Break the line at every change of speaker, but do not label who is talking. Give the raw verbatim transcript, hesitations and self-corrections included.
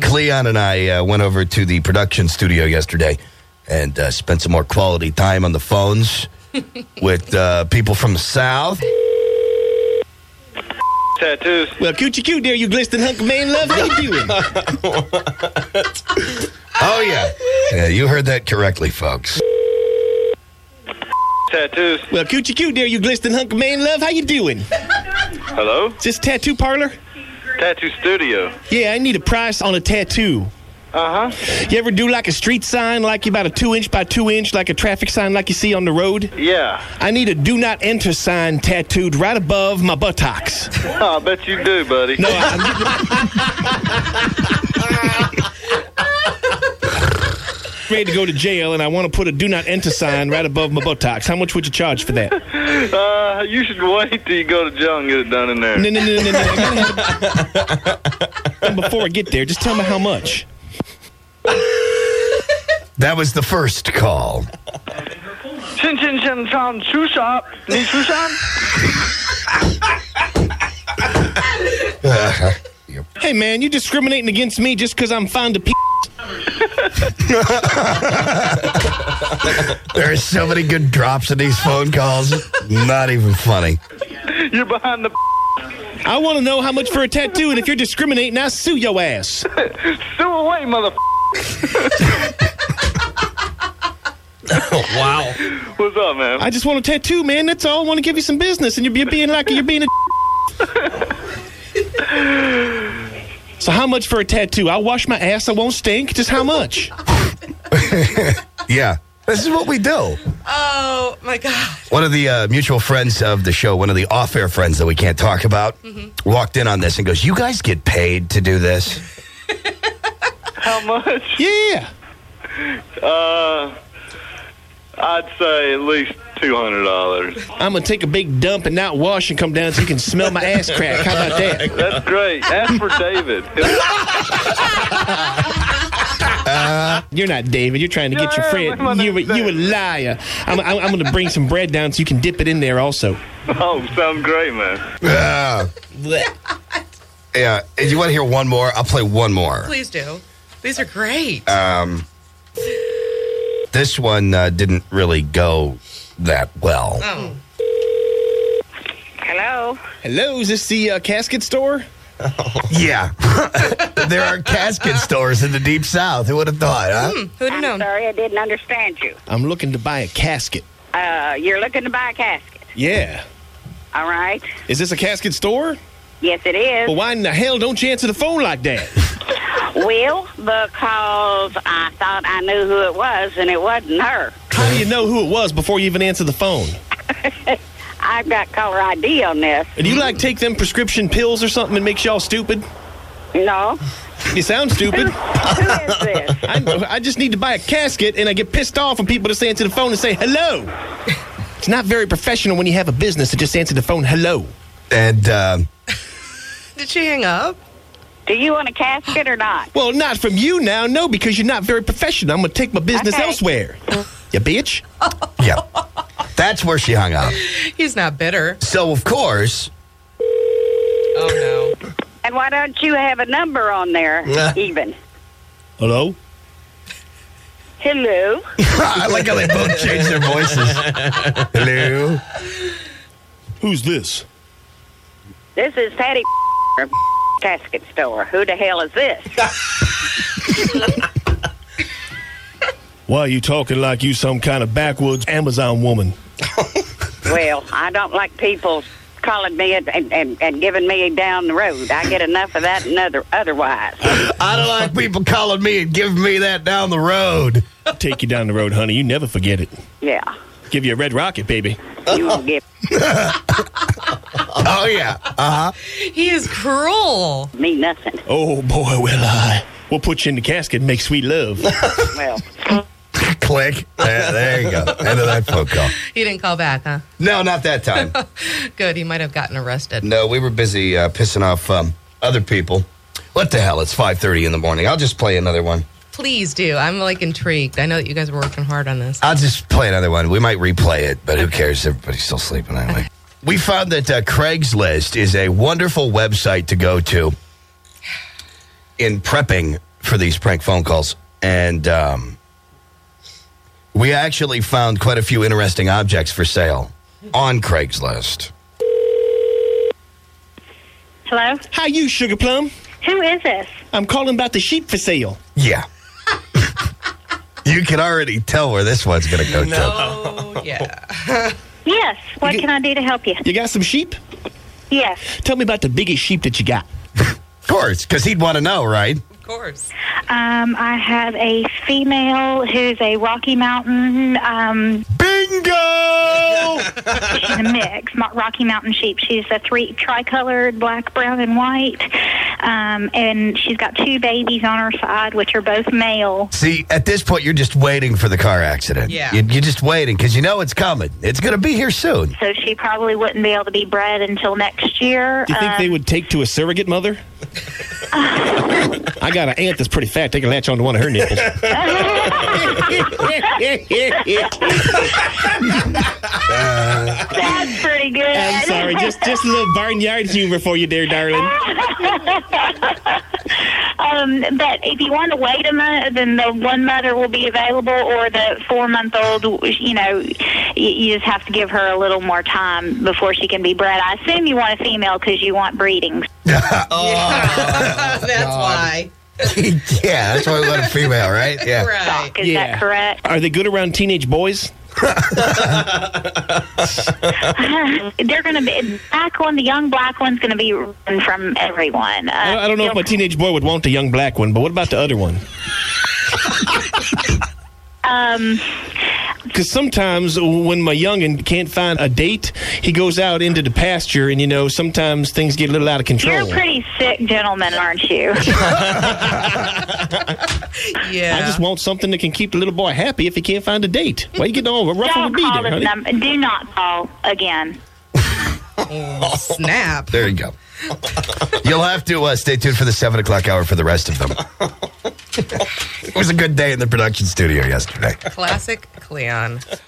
Cleon and I uh, went over to the production studio yesterday and uh, spent some more quality time on the phones with uh, people from the South.
Tattoos.
Well, coochie coo there, you glistening hunk of man love. How you doing?
Oh, yeah. Yeah, you heard that correctly, folks.
Tattoos.
Well, coochie coo there, you glistening hunk of man love. How you doing?
Hello?
Is this tattoo parlor?
Tattoo studio.
Yeah, I need a price on a tattoo.
Uh-huh.
You ever do like a street sign, like about a two inch by two inch, like a traffic sign like you see on the road?
Yeah.
I need a do not enter sign tattooed right above my buttocks.
Oh, I bet you do, buddy.
No, I'm ready to go to jail, and I want to put a do not enter sign right above my buttocks. How much would you charge for that?
Uh, you should wait till you go to jail and get it done in there.
No, no, no, no, no. I gotta have it. Before I get there, just tell me how much.
That was the first call. Uh,
Hey, man, you discriminating against me just because I'm fond of p***?
There are so many good drops in these phone calls. Not even funny.
You're behind the
I want to know how much for a tattoo, and if you're discriminating, I'll sue your ass.
Sue away, mother.
Wow.
What's up, man?
I just want a tattoo, man. That's all. I want to give you some business, and you're, you're being like you're being a. So how much for a tattoo? I'll wash my ass. I won't stink. Just how much?
Yeah. This is what we do.
Oh, my God.
One of the uh, mutual friends of the show, one of the off-air friends that we can't talk about, mm-hmm. walked in on this and goes, you guys get paid to do this?
How much?
Yeah.
Uh, I'd say at least two hundred dollars.
I'm going to take a big dump and not wash and come down so you can smell my ass crack. How about that?
That's great. Ask for David.
Uh, you're not David. You're trying to get your friend. You, you a liar. I'm, I'm, I'm going to bring some bread down so you can dip it in there also.
Oh, sounds great, man.
Uh, yeah. If you want to hear one more, I'll play one more.
Please do. These are great.
Um, this one uh, didn't really go that well.
Oh.
Hello?
Hello, is this the uh, casket store?
Oh. Yeah. There are casket stores in the Deep South. Who would have thought, huh?
Hmm, who'd have
I'm
known?
sorry, I didn't understand you.
I'm looking to buy a casket.
Uh, you're looking to buy a casket.
Yeah.
All right.
Is this a casket store?
Yes, it is.
Well, why in the hell don't you answer the phone like that?
Well, because I thought I knew who it was, and it wasn't her.
How do you know who it was before you even answer the phone?
I've got caller I D on this.
Do you, like, take them prescription pills or something that makes y'all stupid?
No.
You sound stupid.
Who, who is this?
I, I just need to buy a casket, and I get pissed off when people just answer the phone and say, hello. It's not very professional when you have a business to just answer the phone, hello.
And, uh...
Did she hang up?
Do you want a casket or not?
Well, not from you now, no, because you're not very professional. I'm going to take my business
Okay.
elsewhere. You bitch.
Yeah. That's where she hung up.
He's not bitter.
So, of course...
Oh, no.
And why don't you have a number on there,
Nah.
even?
Hello?
Hello?
I like how they both changed their voices. Hello?
Who's this?
This is Patty casket store. Who the hell is this?
Why are you talking like you some kind of backwoods Amazon woman?
Well, I don't like people calling me and, and, and giving me down the road. I get enough of that and other, otherwise.
I don't like people calling me and giving me that down the road.
Take you down the road, honey. You never forget it.
Yeah.
Give you a red rocket, baby.
You won't get
Oh, yeah. Uh-huh.
He is cruel.
me nothing.
Oh, boy, will I. We'll put you in the casket and make sweet love.
Well,
Click. There, there you go. End of that phone call.
He didn't call back, huh?
No, not that time.
Good. He might have gotten arrested.
No, we were busy uh, pissing off um, other people. What the hell? It's five thirty in the morning. I'll just play another one.
Please do. I'm, like, intrigued. I know that you guys were working hard on this.
I'll just play another one. We might replay it, but who cares? Everybody's still sleeping anyway. We found that uh, Craigslist is a wonderful website to go to in prepping for these prank phone calls, and um, we actually found quite a few interesting objects for sale on Craigslist.
Hello?
Hi, you Sugar Plum.
Who is this?
I'm calling about the sheep for sale.
Yeah. You can already tell where this one's going to go to.
Oh, yeah.
Yes. What
You-
can I do to help you?
You got some sheep?
Yes.
Tell me about the biggest sheep that you got.
Of course, because he'd want to know, right?
Of course.
Um, I have a female who's a Rocky Mountain, um,
Bingo!
she's a mix, Mo- Rocky Mountain sheep. She's a three tricolored, black, brown, and white. Um, and she's got two babies on her side, which are both male.
See, at this point, you're just waiting for the car accident.
Yeah.
You- You're just waiting because you know it's coming. It's going to be here soon.
So she probably wouldn't be able to be bred until next year.
Do you think
Um,
they would take to a surrogate mother? I got an aunt that's pretty fat. They can latch on to one of her nipples.
That's pretty good.
I'm sorry. Just just a little barnyard humor for you there, darling.
Um, but if you want to wait a month, then the one mother will be available, or the four-month-old, you know, you, you just have to give her a little more time before she can be bred. I assume you want a female because you want breeding.
That's why.
Yeah, that's why we want a female, right? Yeah.
Right.
Is
Yeah.
that correct?
Are they good around teenage boys?
They're going to be, the black one, the young black one's going to be run from everyone. Uh,
I I don't know if my teenage boy would want the young black one, but what about the other one?
Um,
Because sometimes when my youngin can't find a date, he goes out into the pasture, and, you know, sometimes things get a little out of control.
you're a pretty sick gentleman, aren't you?
Yeah.
I just want something that can keep the little boy happy if he can't find a date. Why you getting all ruffled
Don't
with me
call
there,
this
honey?
number. Do not call again.
Snap.
There you go. You'll have to uh, stay tuned for the seven o'clock hour for the rest of them. It was a good day in the production studio yesterday.
Classic Cleon.